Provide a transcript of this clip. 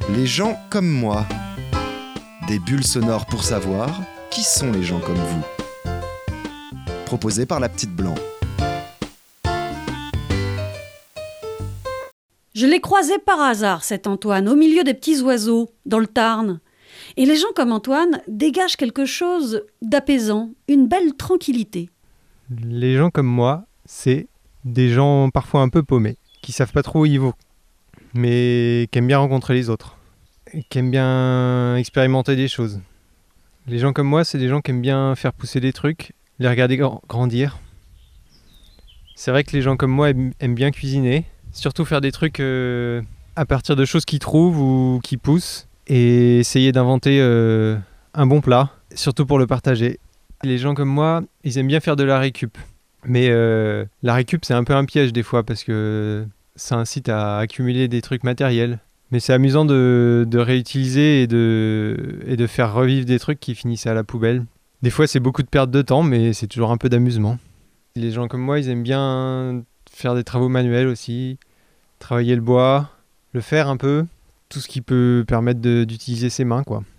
Les gens comme moi. Des bulles sonores pour savoir qui sont les gens comme vous. Proposé par la petite Blanc. Je l'ai croisé par hasard, cet Antoine, au milieu des petits oiseaux, dans le Tarn. Et les gens comme Antoine dégagent quelque chose d'apaisant, une belle tranquillité. Les gens comme moi, c'est des gens parfois un peu paumés, qui savent pas trop où ils vont, mais qui aiment bien rencontrer les autres, et qui aiment bien expérimenter des choses. Les gens comme moi, c'est des gens qui aiment bien faire pousser des trucs, les regarder grandir. C'est vrai que les gens comme moi aiment bien cuisiner, surtout faire des trucs à partir de choses qu'ils trouvent ou qui poussent, et essayer d'inventer un bon plat, surtout pour le partager. Les gens comme moi, ils aiment bien faire de la récup. Mais la récup, c'est un peu un piège des fois parce que ça incite à accumuler des trucs matériels. Mais c'est amusant de réutiliser et de faire revivre des trucs qui finissaient à la poubelle. Des fois, c'est beaucoup de perte de temps, mais c'est toujours un peu d'amusement. Les gens comme moi, ils aiment bien faire des travaux manuels aussi, travailler le bois, le fer un peu, tout ce qui peut permettre d'utiliser ses mains, quoi.